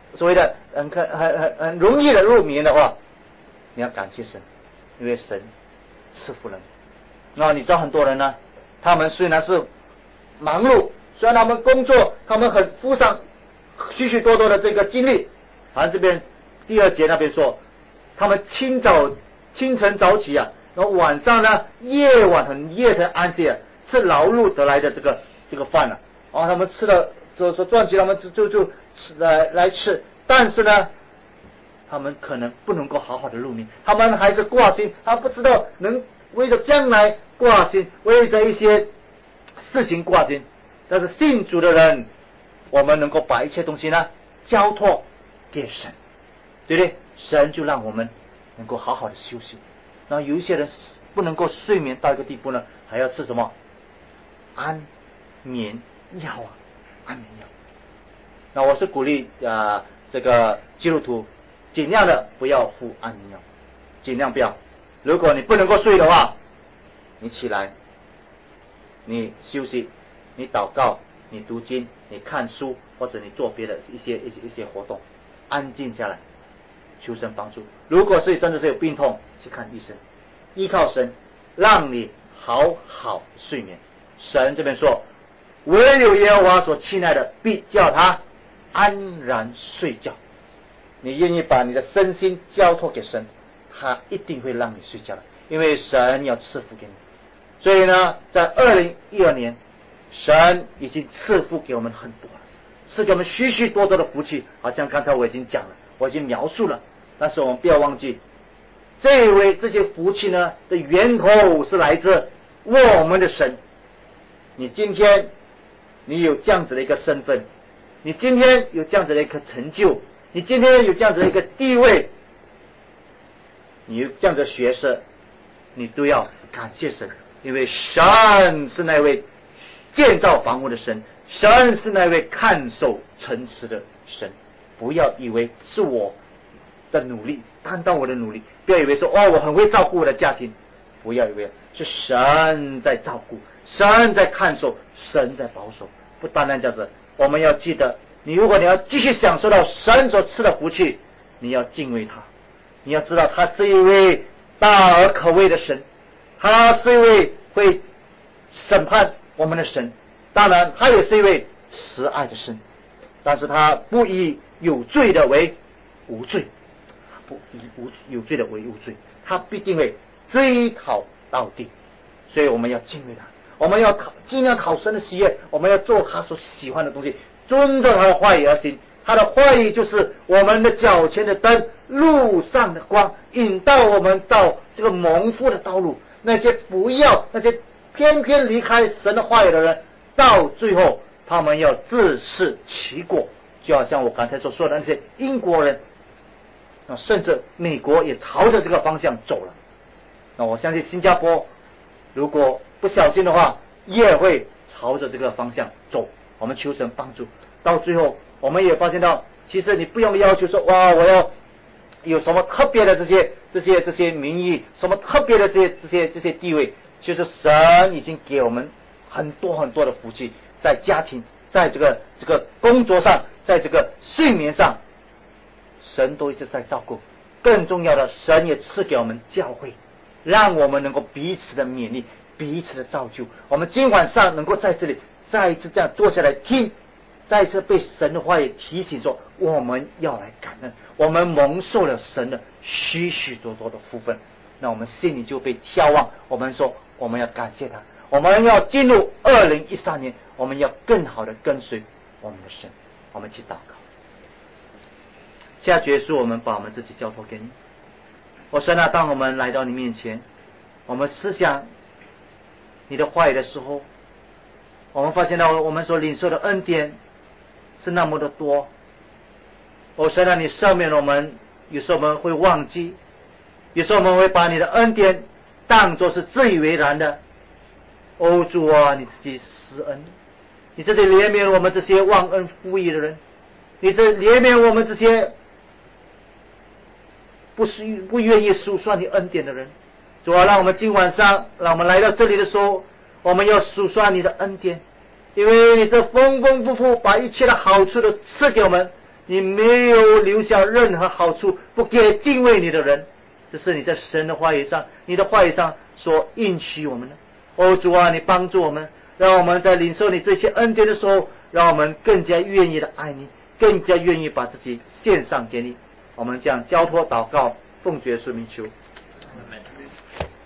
Speaker 1: 所谓的很很很很容易的入眠的话，你要感谢神，因为神赐福了你。那你知道很多人呢，他们虽然是忙碌，虽然他们工作，他们很付上许许多多的这个精力。好像这边第二节那边说，他们清早清晨早起啊，然后晚上呢夜晚很夜才安息啊，吃劳碌得来的这个这个饭啊，然后他们吃了说说赚钱，他们就就就吃来来吃，但是呢，他们可能不能够好好的入眠，他们还是挂心，他不知道能为着将来挂心，为着一些事情挂心。但是信主的人，我们能够把一切东西呢交托给神，对不对？神就让我们能够好好的休息。然后有一些人不能够睡眠到一个地步呢，还要吃什么安眠药啊，安眠药。那我是鼓励啊、呃，这个基督徒尽量的不要服安眠药，尽量不要。如果你不能够睡的话，你起来，你休息，你祷告，你读经，你看书，或者你做别的一些一些一些活动，安静下来，求神帮助。如果是真的是有病痛，去看医生，依靠神，让你好好睡眠。神这边说，唯有耶和华所亲爱的，必叫他安然睡觉。你愿意把你的身心交托给神，他一定会让你睡觉的，因为神要赐福给你。所以呢，在二零一二年，神已经赐福给我们很多了，赐给我们许许多多的福气。好像刚才我已经讲了，我已经描述了，但是我们不要忘记，这一位这些福气呢的源头是来自我们的神。你今天你有这样子的一个身份，你今天有这样子的一个成就，你今天有这样子的一个地位，你有这样的学识，你都要感谢神，因为神是那位建造房屋的神，神是那位看守城池的神。不要以为是我的努力，担当我的努力，不要以为说哦我很会照顾我的家庭，不要以为是神在照顾，神在看守，神在保守。不单单这样子，我们要记得，你如果你要继续享受到神所赐的福气，你要敬畏他，你要知道他是一位大而可畏的神，他是一位会审判我们的神，当然他也是一位慈爱的神，但是他不以有罪的为无罪，不以无有罪的为无罪，他必定会追讨到底。所以我们要敬畏他，我们要讨尽量讨神的喜悦，我们要做他所喜欢的东西，遵照他的话语而行。他的话语就是我们的脚前的灯，路上的光，引导我们到这个蒙福的道路。那些不要那些偏偏离开神的话语的人，到最后他们要自食其果，就好像我刚才所说的那些英国人，甚至美国也朝着这个方向走了。那我相信新加坡如果不小心的话，也会朝着这个方向走。我们求神帮助，到最后我们也发现到，其实你不用要求说哇我要有什么特别的这些这些这些名义，什么特别的这些这些这些地位，其实神已经给我们很多很多的福气，在家庭，在这个这个工作上，在这个睡眠上，神都一直在照顾。更重要的，神也赐给我们教会，让我们能够彼此的勉励，彼此的造就。我们今晚上能够在这里再一次这样坐下来听，再一次被神的话语提醒说，我们要来感恩，我们蒙受了神的许许多多的福分，那我们心里就被眺望。我们说我们要感谢他，我们要进入二零一三年，我们要更好的跟随我们的神。我们去祷告。下主耶稣，我们把我们自己交托给你。我神啊，当我们来到你面前，我们思想你的话语的时候，我们发现到我们所领受的恩典是那么的多。我神啊，你赦免我们，有时候我们会忘记，有时候我们会把你的恩典当作是自以为然的。哦主啊，你自己施恩，你自己怜悯我们这些忘恩负义的人，你这怜悯我们这些不是不愿意数算你恩典的人。主啊，让我们今晚上，让我们来到这里的时候，我们要数算你的恩典，因为你是丰丰富富把一切的好处都赐给我们，
Speaker 2: 你没有留下任何好处不给敬畏你的人。这是你在神的话语上，你的话语上所应许我们的。哦，主啊，你帮助我们，让我们在领受你这些恩典的时候，让我们更加愿意的爱你，更加愿意把自己献上给你。我们这样交托祷告，奉主耶稣名求。